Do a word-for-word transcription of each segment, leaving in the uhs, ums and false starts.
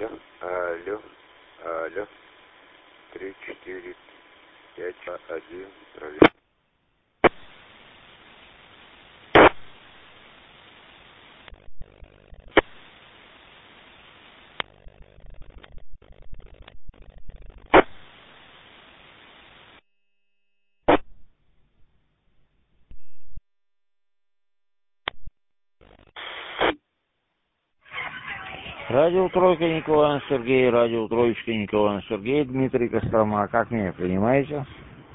Алло, алло, алло. Три, четыре, пять, один, проверь. Радио Тройка, Николаевна Сергей, радио Троечка, Николаевна Сергей, Дмитрий Кострома. Как меня понимаете?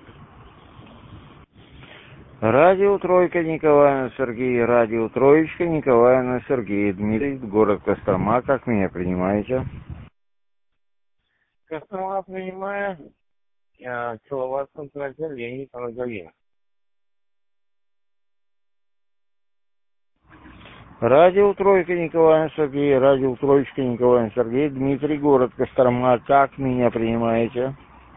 Радио Тройка, Николаевна Сергей, радио Троечка, Николаевна Сергей, Дмитрий, город Кострома. Как меня принимаете? Кострома принимаю. Киловатт центр отделения Галина. Радио Тройка, Николаевна Сергей, радио Троечка, Николаевна Сергей, Дмитрий, город Кострома. Как меня принимаете?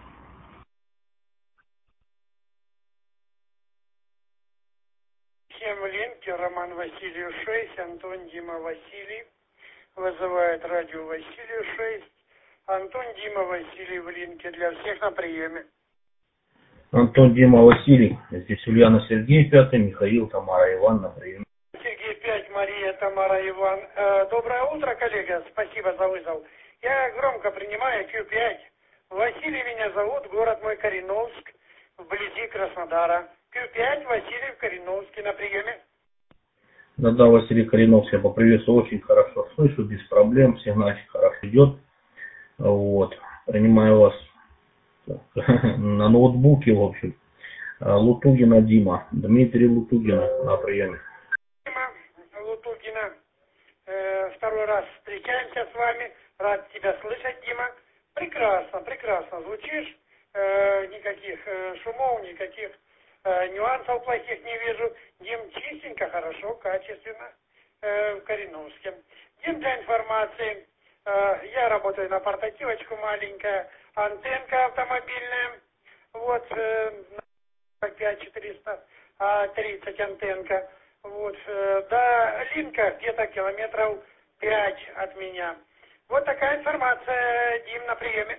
Всем линки, Роман Васильев шесть, Антон Дима Василий. Вызывает радио Василию шесть. Антон Дима Василий в линке для всех на приеме. Антон Дима Василий, здесь Ульяна Сергей пятый, Михаил, Тамара Иван на приеме. Сергей пять, Мария, Тамара Иван. Э, доброе утро, коллега, спасибо за вызов. Я громко принимаю Q пять. Василий меня зовут, город мой Кореновск, вблизи Краснодара. Q пять, Василий в Кореновске на приеме. Да-да, Василий Кореновский, я поприветствую, очень хорошо слышу, без проблем, сигнальчик хорошо идет. Вот, принимаю вас на ноутбуке, в общем. Лутугина Дима, Дмитрий Лутугина на приеме. Дима Лутугина, э, второй раз встречаемся с вами, рад тебя слышать, Дима. Прекрасно, прекрасно звучишь, э, никаких э, шумов, никаких э, нюансов плохих не вижу. Дим, чистенько, хорошо, качественно, э, в Кореновске. Дим, для информации, э, я работаю на портативочку маленькая, антенка автомобильная, вот, э, пять четыреста тридцать антенка, вот, э, до Линка где-то километров пять от меня. Вот такая информация, Дим, на приеме.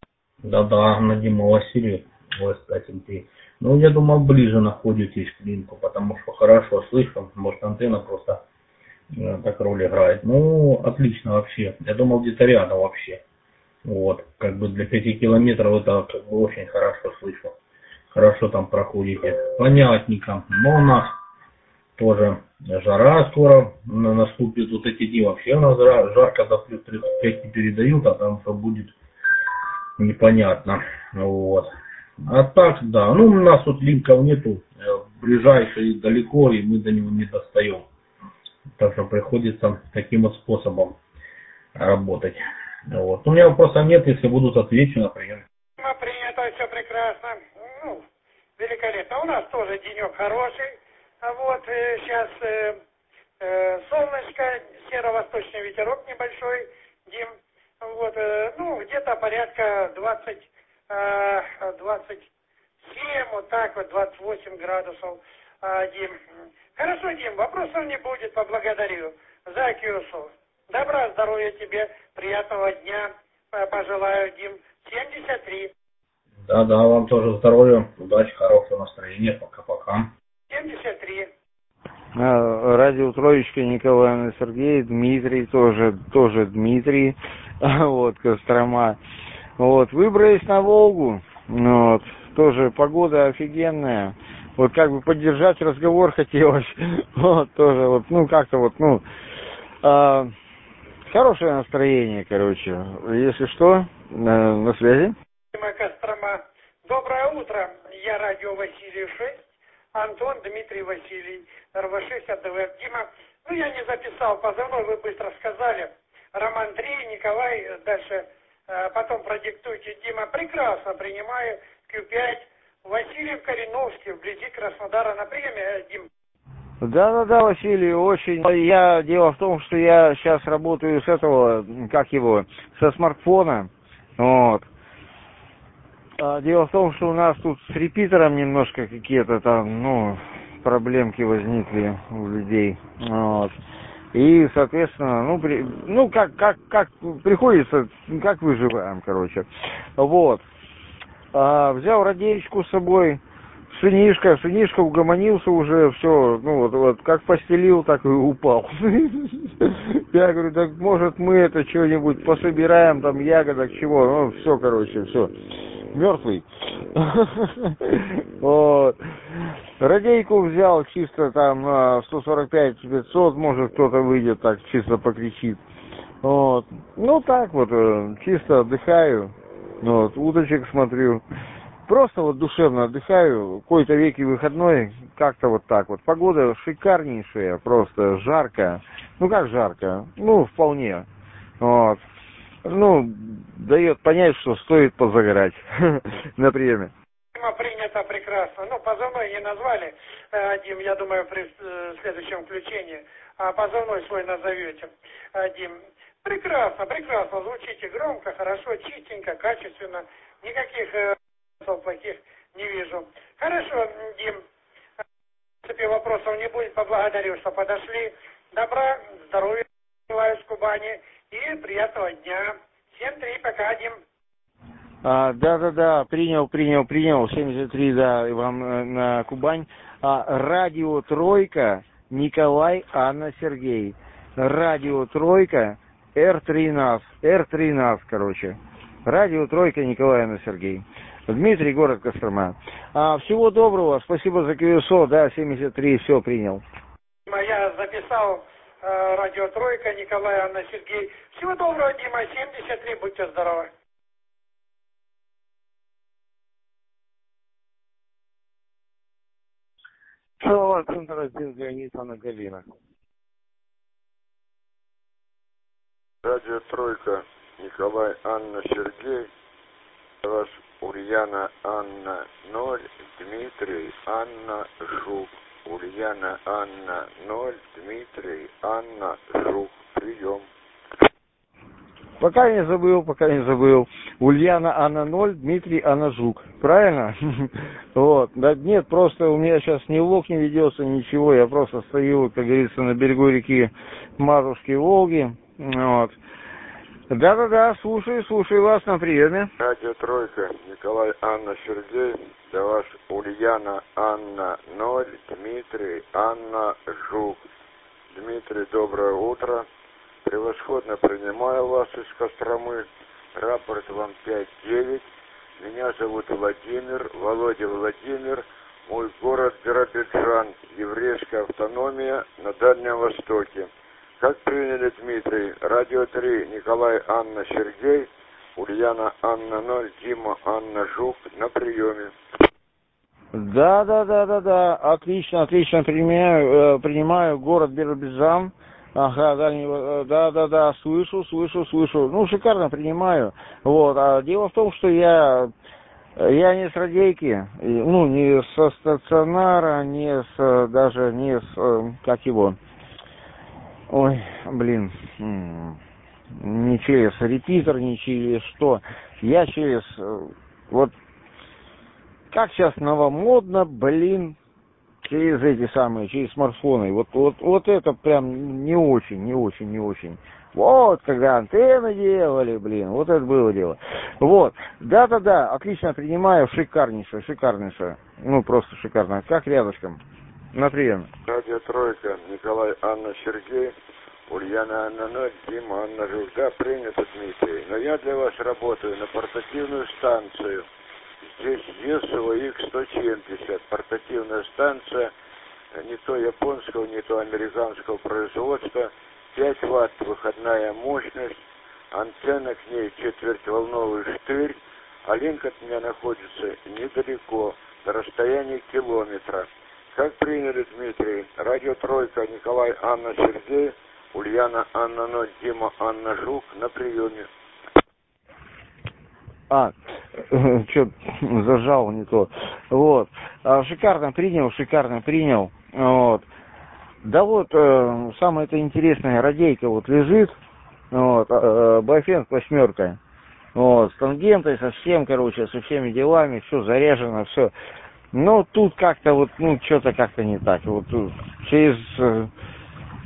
Да-да, на Дима Василий, вы, кстати, ты. Ну, я думал, ближе находитесь к Линку, потому что хорошо слышно, может, антенна просто э, так роль играет. Ну, отлично вообще. Я думал, где-то рядом вообще. Вот, как бы для пяти километров это как бы очень хорошо слышу. Хорошо там проходите. Понятненько. Но у нас тоже жара скоро наступит. Вот эти дни вообще у нас жарко до плюс тридцать пять не передают, а там что будет непонятно. Вот. А так, да. Ну, у нас тут линков нету. Ближайший далеко, и мы до него не достаем. Так что приходится таким вот способом работать. Вот. У меня вопросов нет, если будут отвечу, например. Принято, все прекрасно. Ну, великолепно. У нас тоже денек хороший. А вот э, сейчас э, э, солнышко, северо-восточный ветерок небольшой, Дим. Вот, э, ну, где-то порядка двадцать, э, двадцать семь, вот так вот, двадцать восемь градусов, э, Дим. Хорошо, Дим, вопросов не будет, поблагодарю за Кьюсу. Добра, здоровья тебе, приятного дня, пожелаю, Дим. семьдесят три. Да-да, вам тоже здоровья, удачи, хорошего настроения, пока-пока. семьдесят три. Радио Троечка, Николаевна Сергей, Дмитрий, тоже, тоже Дмитрий, вот, Кострома. Вот, выбрались на Волгу, вот, тоже погода офигенная. Вот как бы поддержать разговор хотелось, вот, тоже, вот, ну, как-то вот, ну, а, хорошее настроение, короче. Если что, на, на связи. Кострома. Доброе утро. Я радио Василий шесть. Антон Дмитрий Василий. эр вэ шесть АДВ. Дима, ну я не записал позывной, вы быстро сказали. Роман три, Николай, дальше э, потом продиктуйте. Дима, прекрасно принимаю Q пять. Василий в Кореновске, вблизи Краснодара на приеме, Дим. Да-да-да, Василий, очень. Я, дело в том, что я сейчас работаю с этого, как его, со смартфона. Вот. А дело в том, что у нас тут с репитером немножко какие-то там, ну, проблемки возникли у людей. Вот. И, соответственно, ну, при, ну как, как, как приходится, как выживаем, короче. Вот. А, взял радеечку с собой, сынишка, сынишка угомонился уже, все, ну вот, вот как постелил, так и упал. Я говорю, так может мы это что-нибудь пособираем, там ягодок, чего, ну все, короче, все. Мертвый. Вот. Радейку взял чисто там сто сорок пять пятьсот, может кто-то выйдет так чисто покричит. Вот. Ну так вот, чисто отдыхаю. Вот, удочек смотрю. Просто вот душевно отдыхаю. Какой-то веки выходной, как-то вот так вот. Погода шикарнейшая, просто жарко. Ну как жарко? Ну, вполне. Вот. Ну, дает понять, что стоит позагорать на приеме. Принято прекрасно. Ну, позывной не назвали, Дим, я думаю, при следующем включении. А позывной свой назовете, Дим. Прекрасно, прекрасно. Звучите громко, хорошо, чистенько, качественно. Никаких э, плохих не вижу. Хорошо, Дим. В принципе, вопросов не будет. Поблагодарю, что подошли. Добра, здоровья желаю с Кубани. И приятного дня. семь три, пока, Дим. А, да-да-да, принял, принял, принял. семьдесят три, да, вам э, на Кубань. А, радио Тройка, Николай, Анна, Сергей. Радио Тройка, Эр тринадцать, Эр тринадцать, короче. Радио Тройка, Николай, Анна, Сергей. Дмитрий, город Кострома. А, всего доброго, спасибо за КСО, да, семьдесят три, все, принял. Я записал э, радио Тройка, Николай, Анна, Сергей. Всего доброго, Дима, семьдесят три, будьте здоровы. Салават, центр один, Леонид, Анна, Галина. Радио Тройка, Николай, Анна, Сергей. Вас Ульяна, Анна, ноль, Дмитрий, Анна, Жук. Ульяна, Анна, ноль, Дмитрий, Анна, Жук. Прием. Пока не забыл, пока не забыл. Ульяна, Анна, ноль, Дмитрий, Анна, Жук. Правильно? Вот. Да нет, просто у меня сейчас ни влог не ведется, ничего. Я просто стою, как говорится, на берегу реки Матушки Волги. Вот. Да-да-да, слушаю, слушаю вас на приеме. Радио Тройка, Николай, Анна, Сергей. Для вас Ульяна, Анна, ноль, Дмитрий, Анна, Жук. Дмитрий, доброе утро. Превосходно принимаю вас из Костромы. Рапорт вам пять девять. Меня зовут Владимир, Володя Владимир. Мой город Биробиджан, еврейская автономия на Дальнем Востоке. Как приняли, Дмитрий? Радио три, Николай, Анна, Сергей. Ульяна, Анна, ноль, Дима, Анна, Жук. На приеме. Да, да, да, да, да. Отлично, отлично принимаю, э, принимаю город Биробиджан. Ага, дальнего, да, да, да, слышу, слышу, слышу. Ну, шикарно принимаю. Вот. А дело в том, что я, я не с радейки, ну, не со стационара, не с, даже не с, как его, ой, блин, не через репитер, не через что. Я через, вот, как сейчас новомодно, блин, через эти самые, через смартфоны. Вот, вот, вот это прям не очень, не очень, не очень. Вот, когда антенны делали, блин, вот это было дело. Вот, да-да-да, отлично принимаю, шикарнейшее, шикарнейшее. Ну, просто шикарно. Как рядышком. На приеме. Радио Тройка, Николай, Анна, Сергей. Ульяна, Анна, ноль, Дима, Анна, Жук. Да, принято, Дмитрий. Но я для вас работаю на портативную станцию. Здесь ЕСО икс сто семьдесят, портативная станция, не то японского, не то американского производства, пять ватт выходная мощность, антенна к ней четвертьволновый штырь, а линк от меня находится недалеко, на расстоянии километра. Как приняли, Дмитрий? Радио Тройка, Николай, Анна, Сергей, Ульяна, Анна, ноль, Дима, Анна, Жук. На приеме. А, что зажал не то. Вот. А, шикарно принял, шикарно принял. Вот. Да вот, э, самое это интересное, радейка вот лежит. Вот, э, Байфенг восьмерка. Вот, с тангентой, со всем, короче, со всеми делами, все заряжено, все. Но тут как-то вот, ну, что-то как-то не так. Вот через э,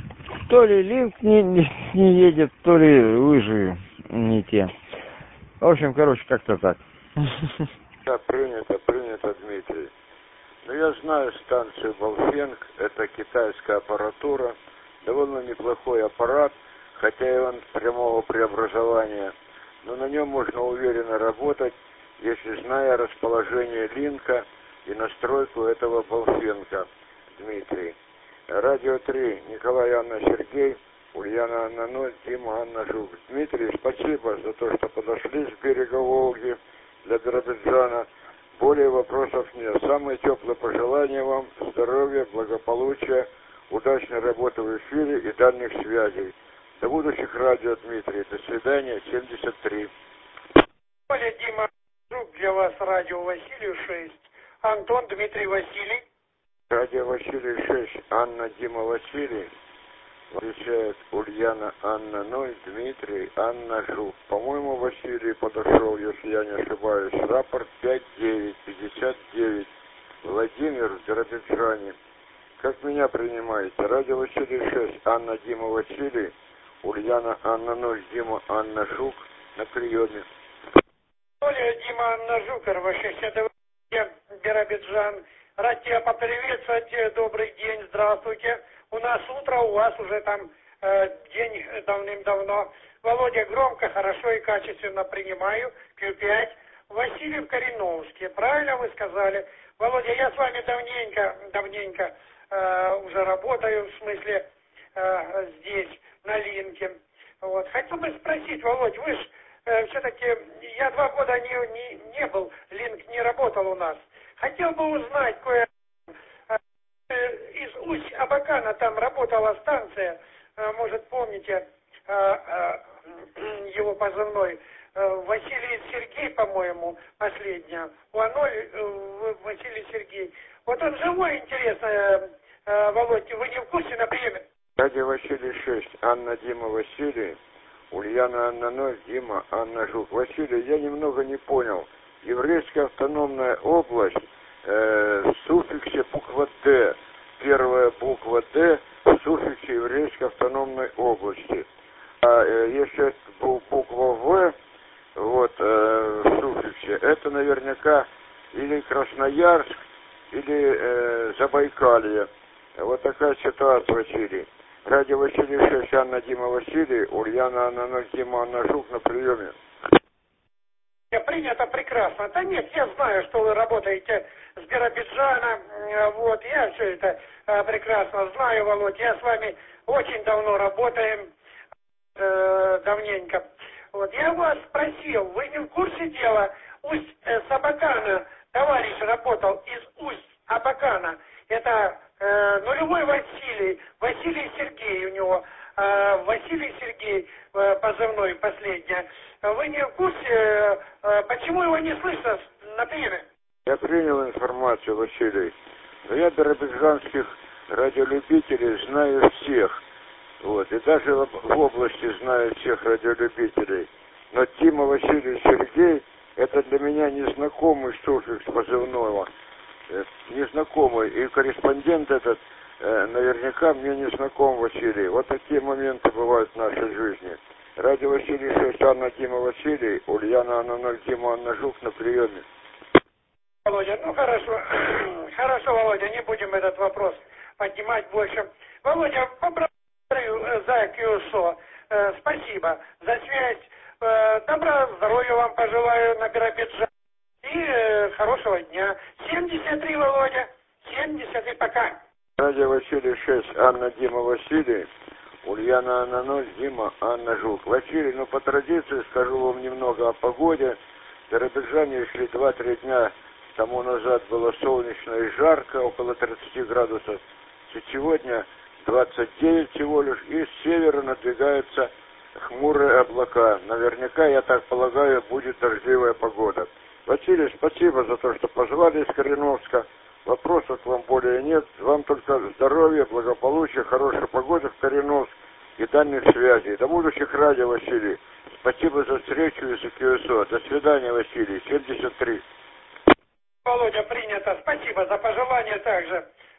то ли линк не, не, не едет, то ли лыжи не те. В общем, короче, как-то так. Да, принято, принято, Дмитрий. Но я знаю станцию Балфенг, это китайская аппаратура, довольно неплохой аппарат, хотя и он прямого преобразования, но на нем можно уверенно работать, если зная расположение линка и настройку этого Балфенга, Дмитрий. Радио три, Николай, Анна, Сергей, Ульяна, Анна, ноль, Дима, Анна, Жук. Дмитрий, спасибо за то, что подошли с берега Волги для Биробиджана. Более вопросов нет. Самые теплые пожелания вам, здоровья, благополучия, удачной работы в эфире и дальних связей. До будущих радио, Дмитрий. До свидания, семьдесят три. Оля, Дима, Жук, для вас радио Василию шесть. Антон, Дмитрий, Василий. Радио Василий шесть, Анна, Дима, Василий. Отвечает Ульяна, Анна, ноль, Дмитрий, Анна, Жук. По-моему, Василий подошел, если я не ошибаюсь. Рапорт пять девять пятьдесят девять. Владимир в Биробиджане. Как меня принимаете? Радио Василий шесть, Анна, Дима, Василий. Ульяна, Анна, ноль, Дима, Анна, Жук. На приеме. Оля, Дима, Анна, Жук, эр вэ шестьдесят два, Биробиджан. Рад тебя поприветствовать. Добрый день, здравствуйте. У нас утро, у вас уже там э, день давным-давно. Володя, громко, хорошо и качественно принимаю. Q пять. Василий в Кореновске. Правильно вы сказали. Володя, я с вами давненько, давненько э, уже работаю, в смысле э, здесь, на линке. Вот. Хотел бы спросить, Володь, вы же э, все-таки, я два года не, не, не был, линк не работал у нас. Хотел бы узнать, кое из Усть-Абакана там работала станция, может, помните, его позывной, Василий Сергей, по-моему, последняя. У ноль Василий Сергей. Вот он живой, интересно, Володь, вы не в курсе на приеме? Радио Василий шесть, Анна, Дима, Василий. Ульяна, Анна, ноль, Дима, Анна, Жук. Василий, я немного не понял. Еврейская автономная область, э, в суффиксе буква «Д». Первая буква «Д» в суффиксе еврейской автономной области. А э, если буква «В», вот, э, в суффиксе, это наверняка или Красноярск, или э, Забайкалье. Вот такая ситуация, Василий. Радио Василий шесть, Анна, Дима, Василий. Ульяна, Анна, ноль, Дима, Анна, Жук. На приеме. Принято прекрасно. Да нет, я знаю, что вы работаете с Биробиджана. Вот, я все это э, прекрасно знаю, Володь. Я с вами очень давно работаем, э, давненько. Вот, я вас спросил, вы не в курсе дела? Усть-Абакана, товарищ работал из Усть-Абакана. Это э, нулевой Василий, Василий Сергей у него. Василий Сергей, позывной, последняя. Вы не в курсе, почему его не слышно на приеме? Я принял информацию, Василий. Но я биробиджанских радиолюбителей знаю всех. Вот. И даже в области знаю всех радиолюбителей. Но Тима, Василий, Сергей, это для меня незнакомый суффикс позывного. Незнакомый. И корреспондент этот наверняка мне не знаком, Василий. Вот такие моменты бывают в нашей жизни. Радио Василий шесть, Анна, Дима, Василий. Ульяна, Анна, ноль, Дима, Анна, Жук. На приеме. Володя, ну хорошо. Хорошо, Володя, не будем этот вопрос поднимать больше. Володя, поблагодарю за КЮСО. Э, спасибо за связь. Э, добра, здоровья вам пожелаю на Биробиджане. И э, хорошего дня. семьдесят три, Володя. семьдесят и пока. Радио Василий шесть, Анна, Дима, Василий. Ульяна, Анна, ноль, Дима, Анна, Жук. Василий, ну по традиции скажу вам немного о погоде. В Биробиджане шли два-три дня тому назад было солнечно и жарко, около тридцати градусов. Сегодня двадцать девять всего лишь, и с севера надвигаются хмурые облака. Наверняка, я так полагаю, будет дождливая погода. Василий, спасибо за то, что позвали из Кореновска. Вопросов к вам более нет. Вам только здоровья, благополучия, хорошей погоды в Кореновск и дальних связей. До будущих радио, Василий. Спасибо за встречу из КЮСО. До свидания, Василий. семьдесят три. Володя, принято. Спасибо за пожелание также.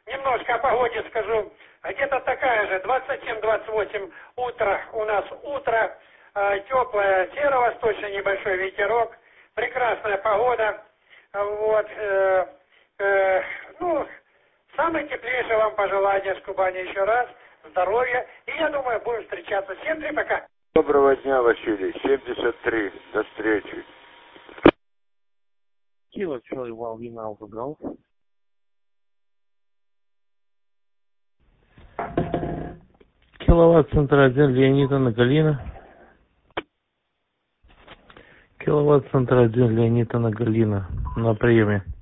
немножко о погоде скажу. Где-то такая же, двадцать семь двадцать восемь утро у нас утро, э, теплое, северо-восточный небольшой ветерок, прекрасная погода. Вот, э, э, ну, самое теплейшее вам пожелание с Кубани еще раз, здоровья, и я думаю, будем встречаться. Всем три, пока. Доброго дня, Василий. семьдесят три. До встречи. Kilo Charlie While Alpha Golf. Киловатт центр один Леонида Нагалина. Киловатт центр один Леонида Нагалина на приеме.